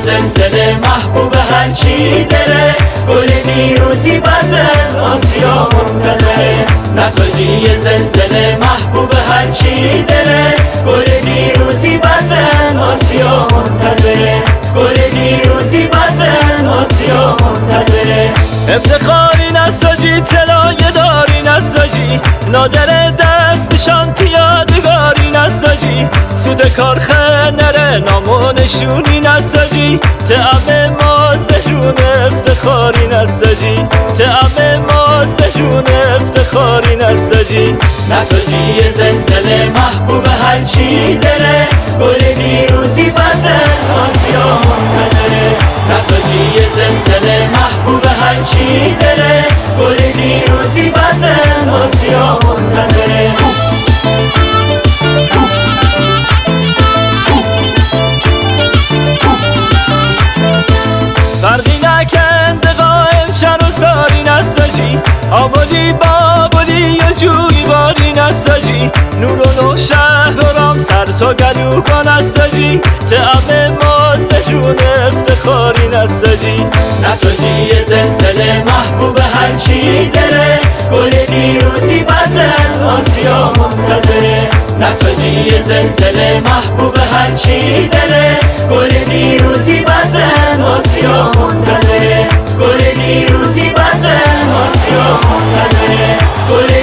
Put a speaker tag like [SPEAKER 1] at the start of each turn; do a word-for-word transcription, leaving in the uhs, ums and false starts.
[SPEAKER 1] زلزله محبوب هرچی داره، گل دیروزی بزن آسیا منتظره. نساجی زلزله محبوب هرچی داره، گل دیروزی بزن آسیا منتظره. گل دیروزی بزن آسیا منتظره.
[SPEAKER 2] افتخاری نساجی طلایه داری نساجی، نادر دستشان پیادگاری نساجی، سود کارخه نره نام و نشونی نساجی، تعب ما زهرون افتخاری نساجی، تعب ما زهرون افتخاری نساجی.
[SPEAKER 1] نساجی زلزله محبوب هرچی داره، گل دیروزی بزن آسیا منتظره. نساجی زلزله محبوب هرچی داره، گل دیروزی بزن آسیا منتظره.
[SPEAKER 2] فرقی نکند قائم شن و ساری نساجی، آبادی بابادی و جوی باری نساجی، نور و نو شهر و رام سر تا گلو کن نساجی، تعب ما زهرون افتخاری نساجی.
[SPEAKER 1] نساجی زلزله محبوب هرچی داره، گل دیروزی بزن آسیا منتظره. نساجی زلزله محبوب هرچی داره، گل دیروزی بزن آسیا منتظره. گل دیروزی بزن آسیا منتظره. گل